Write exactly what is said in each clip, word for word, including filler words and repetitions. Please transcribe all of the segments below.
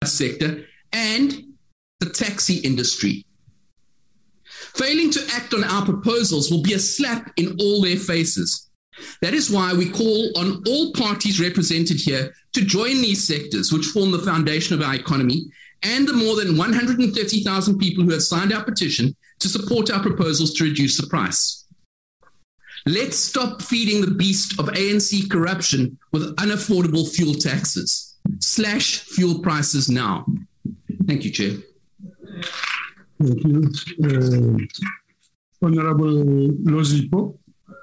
sector and the taxi industry. Failing to act on our proposals will be a slap in all their faces. That is why we call on all parties represented here to join these sectors, which form the foundation of our economy, and the more than one hundred thirty thousand people who have signed our petition to support our proposals to reduce the price. Let's stop feeding the beast of A N C corruption with unaffordable fuel taxes. Slash fuel prices now. Thank you, Chair. Thank you. Uh, Honorable Lozipo.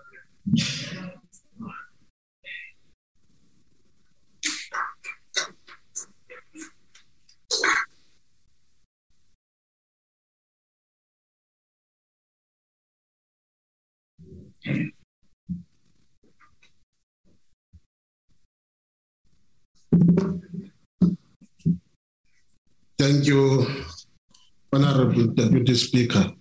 Thank you, Honorable Deputy Speaker.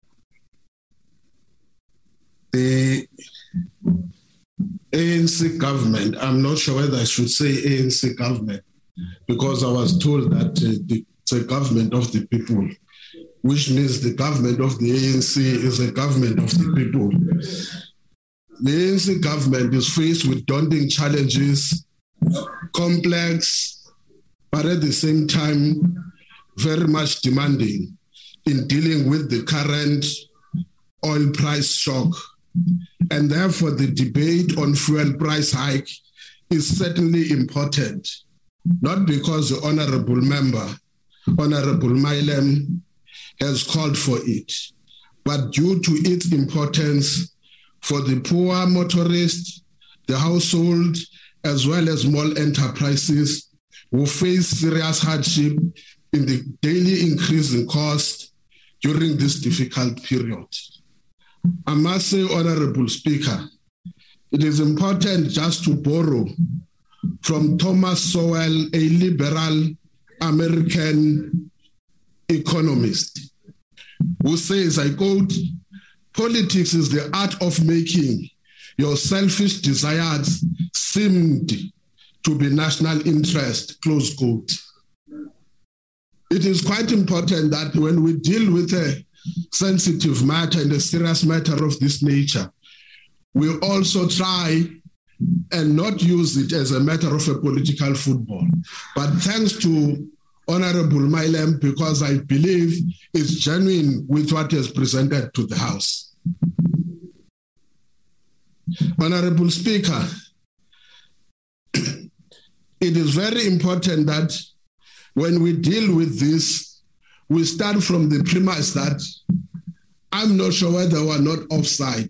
The A N C government, I'm not sure whether I should say A N C government, because I was told that uh, the, it's a government of the people, which means the government of the A N C is a government of the people. The A N C government is faced with daunting challenges, complex, but at the same time, very much demanding in dealing with the current oil price shock. And therefore, the debate on fuel price hike is certainly important, not because the honorable member, Honorable Mailem, has called for it, but due to its importance for the poor motorist, the household, as well as small enterprises who face serious hardship in the daily increase in cost during this difficult period. I must say, Honorable Speaker, it is important just to borrow from Thomas Sowell, a liberal American economist, who says, I quote, "Politics is the art of making your selfish desires seem to be national interest," close quote. It is quite important that when we deal with a sensitive matter and a serious matter of this nature, we also try and not use it as a matter of a political football. But thanks to Honorable Mailem, because I believe it's genuine with what is presented to the House. Honorable Speaker, it is very important that when we deal with this, we start from the premise that I'm not sure whether we're not offside.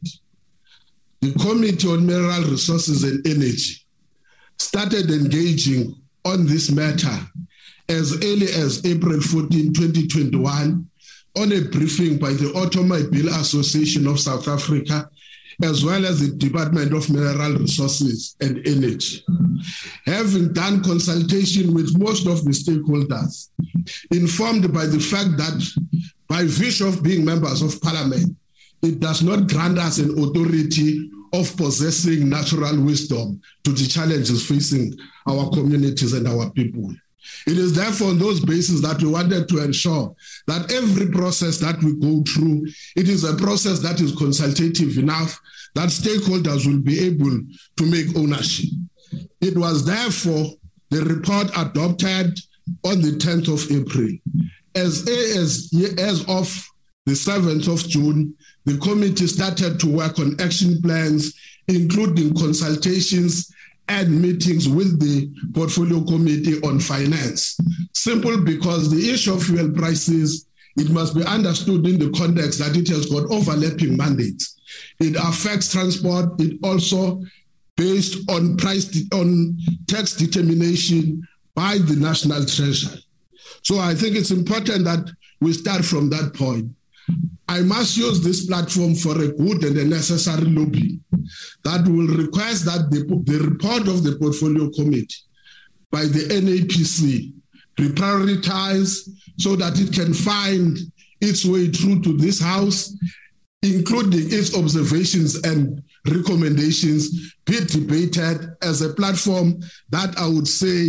The Committee on Mineral Resources and Energy started engaging on this matter as early as April fourteenth, twenty twenty-one, on a briefing by the Automobile Association of South Africa, as well as the Department of Mineral Resources and Energy. Having done consultation with most of the stakeholders, informed by the fact that by virtue of being members of parliament, it does not grant us an authority of possessing natural wisdom to the challenges facing our communities and our people. It is therefore on those bases that we wanted to ensure that every process that we go through, it is a process that is consultative enough that stakeholders will be able to make ownership. It was therefore the report adopted on the tenth of April. As, as, as of the seventh of June, the committee started to work on action plans, including consultations and meetings with the Portfolio Committee on Finance. Simple because the issue of fuel prices, it must be understood in the context that it has got overlapping mandates. It affects transport. It also based on price on tax determination by the National Treasury. So I think it's important that we start from that point. I must use this platform for a good and a necessary lobby that will request that the, the report of the Portfolio Committee by the N A P C be prioritized so that it can find its way through to this House, including its observations and recommendations, be debated as a platform that I would say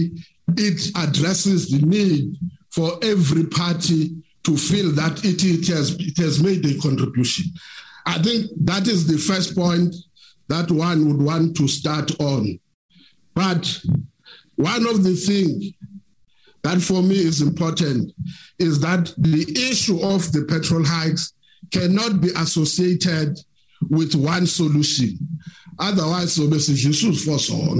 it addresses the need for every party to feel that it, it, has, it has made a contribution. I think that is the first point that one would want to start on. But one of the things that for me is important is that the issue of the petrol hikes cannot be associated with one solution. Otherwise, so Jesus for song.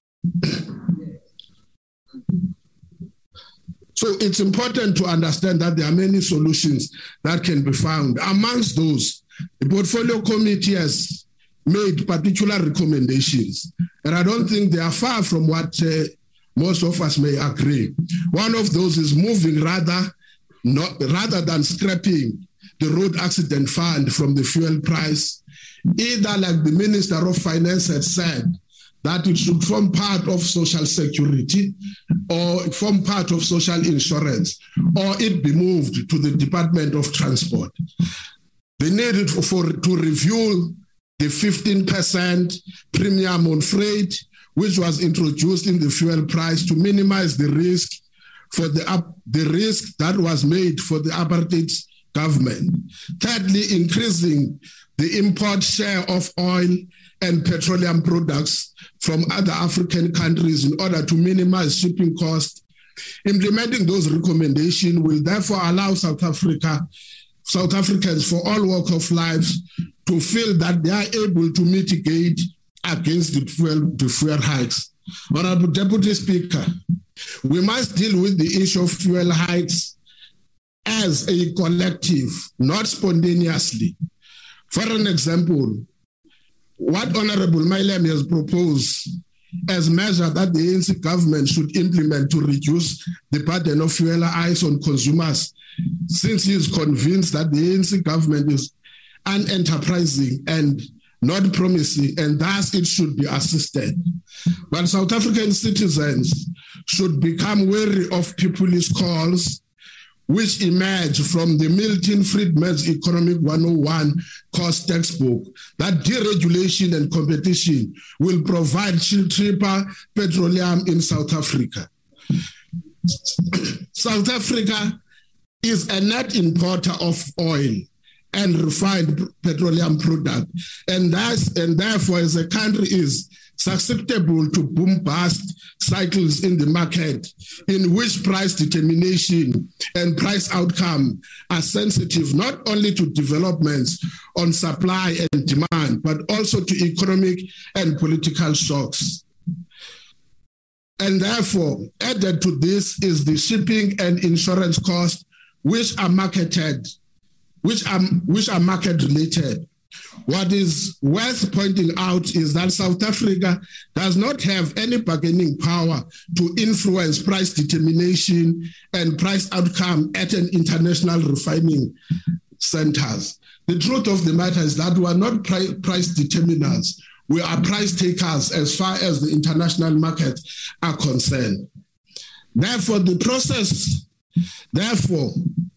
So it's important to understand that there are many solutions that can be found. Amongst those, the portfolio committee has made particular recommendations, and I don't think they are far from what uh, most of us may agree. One of those is moving rather, not, rather than scrapping the road accident fund from the fuel price, either like the Minister of Finance had said, that it should form part of social security or form part of social insurance, or it be moved to the Department of Transport. They needed for, for to review the fifteen percent premium on freight, which was introduced in the fuel price to minimize the risk for the, up, the risk that was made for the apartheid government. Thirdly, increasing the import share of oil and petroleum products from other African countries in order to minimize shipping costs. Implementing those recommendations will therefore allow South Africa, South Africans for all walks of life to feel that they are able to mitigate against the fuel, the fuel hikes. Honorable Deputy Speaker, we must deal with the issue of fuel hikes as a collective, not spontaneously. For an example, what Honorable Mailem has proposed as measure that the A N C government should implement to reduce the burden of fuel hikes on consumers, since he is convinced that the A N C government is unenterprising and not promising, and thus it should be assisted. But South African citizens should become wary of populist calls which emerge from the Milton Friedman's Economic one oh one cost textbook, that deregulation and competition will provide cheaper petroleum in South Africa. South Africa is a net importer of oil and refined petroleum product, and thus, and therefore, as a country is susceptible to boom-bust cycles in the market, in which price determination and price outcome are sensitive not only to developments on supply and demand, but also to economic and political shocks. And therefore, added to this is the shipping and insurance costs, which are marketed, which are, which are market related. What is worth pointing out is that South Africa does not have any bargaining power to influence price determination and price outcome at an international refining centers. The truth of the matter is that we are not price determiners. We are price takers as far as the international markets are concerned. Therefore, the process, therefore,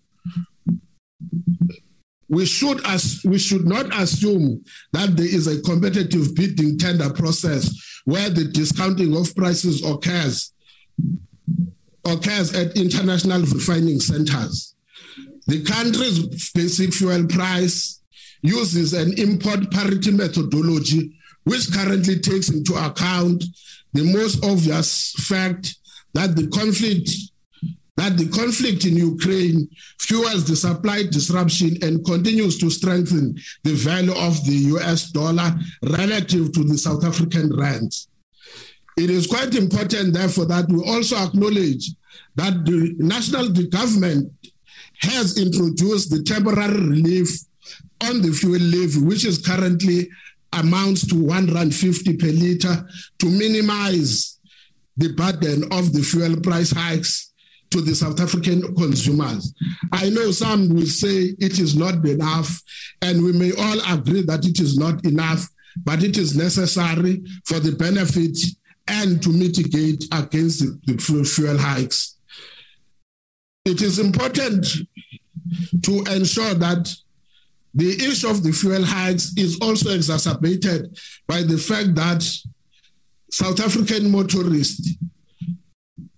We should, as, we should not assume that there is a competitive bidding tender process where the discounting of prices occurs, occurs at international refining centers. The country's basic fuel price uses an import parity methodology, which currently takes into account the most obvious fact that the conflict that the conflict in Ukraine fuels the supply disruption and continues to strengthen the value of the U S dollar relative to the South African rand. It is quite important, therefore, that we also acknowledge that the national the government has introduced the temporary relief on the fuel levy, which is currently amounts to one rand fifty per litre, to minimize the burden of the fuel price hikes to the South African consumers. I know some will say it is not enough, and we may all agree that it is not enough, but it is necessary for the benefit and to mitigate against the, the fuel hikes. It is important to ensure that the issue of the fuel hikes is also exacerbated by the fact that South African motorists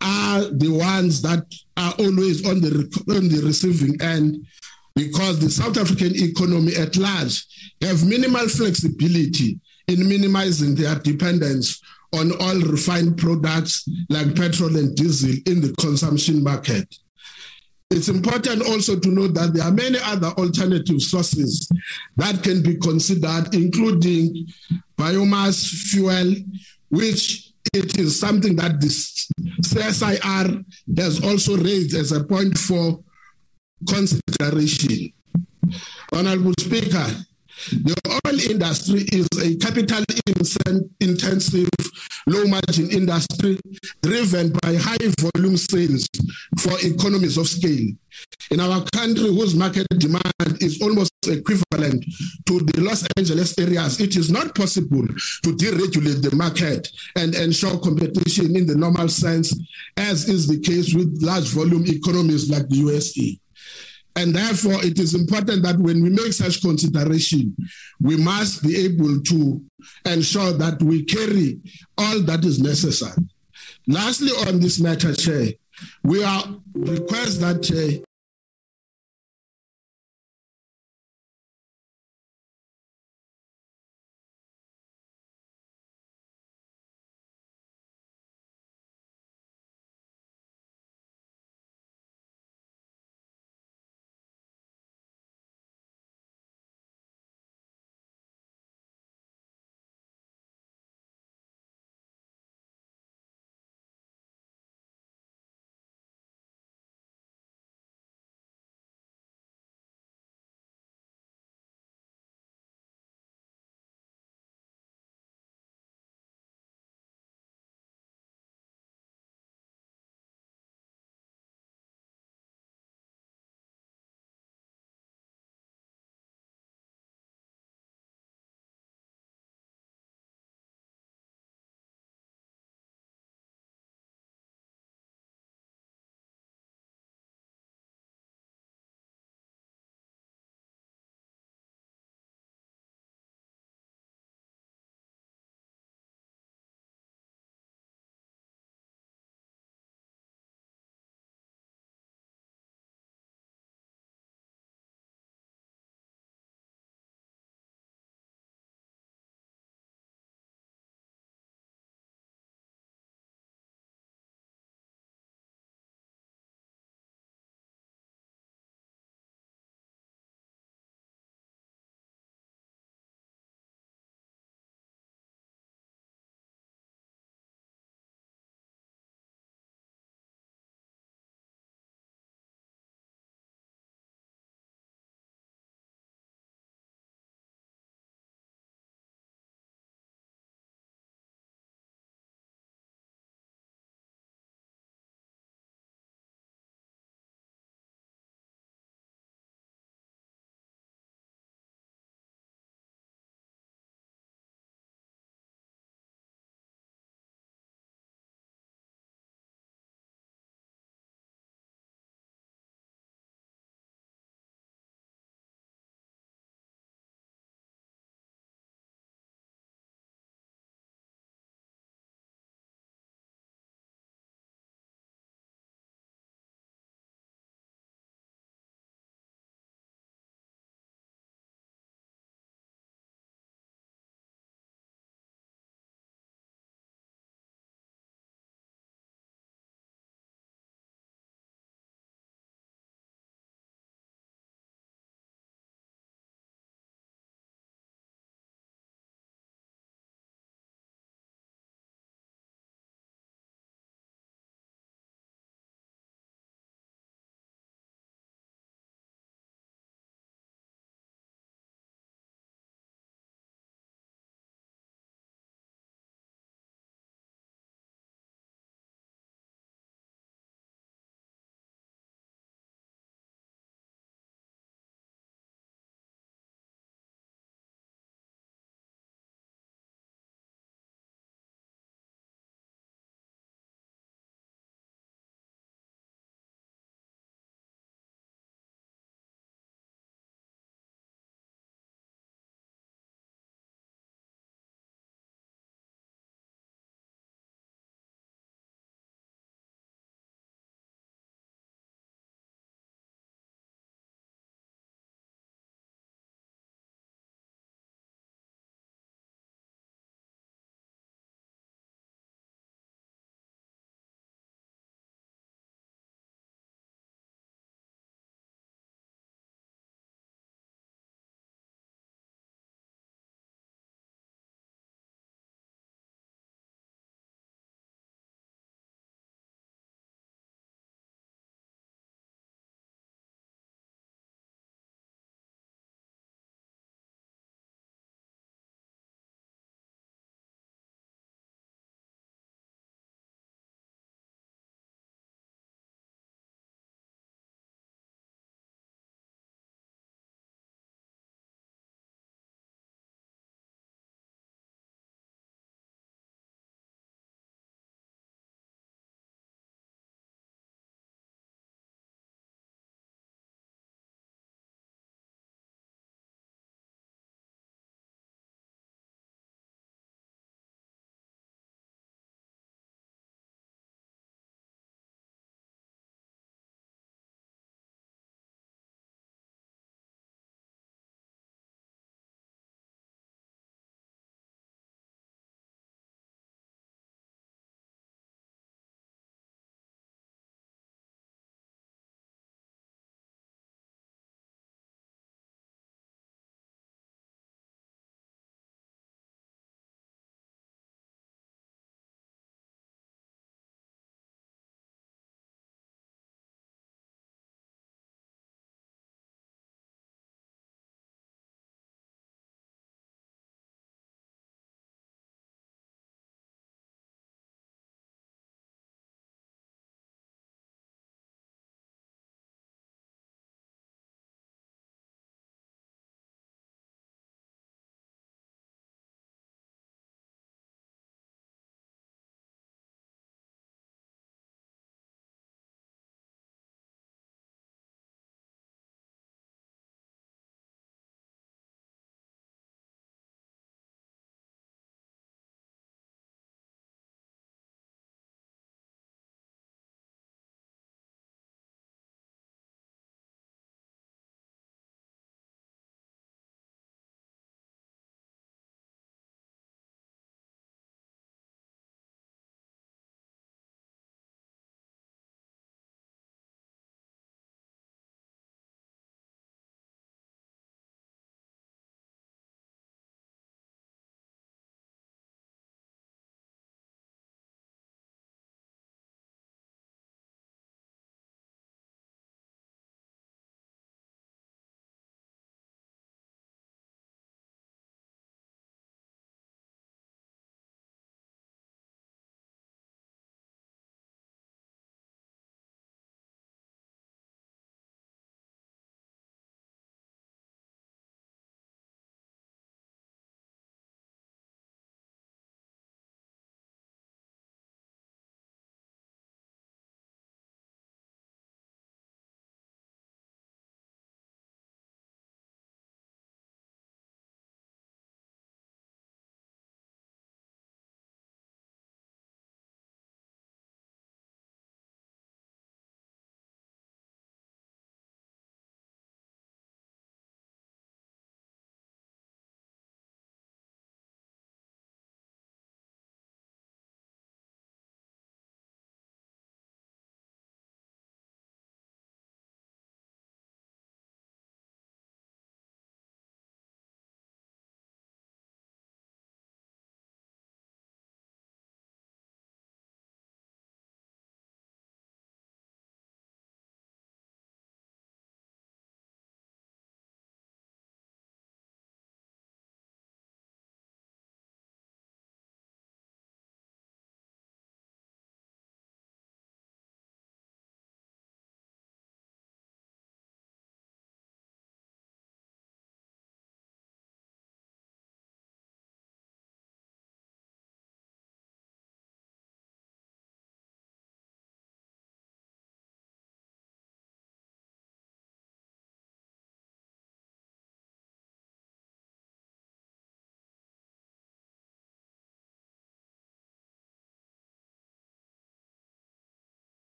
are the ones that are always on the, on the receiving end, because the South African economy at large have minimal flexibility in minimizing their dependence on oil refined products like petrol and diesel in the consumption market. It's important also to note that there are many other alternative sources that can be considered, including biomass fuel, which it is something that the C S I R has also raised as a point for consideration. Honorable Speaker, the oil industry is a capital-intensive, low-margin industry driven by high-volume sales for economies of scale. In our country, whose market demand is almost equivalent to the Los Angeles areas, it is not possible to deregulate the market and ensure competition in the normal sense, as is the case with large-volume economies like the U S A. And therefore, it is important that when we make such consideration, we must be able to ensure that we carry all that is necessary. Lastly, on this matter, Chair, we are request that uh,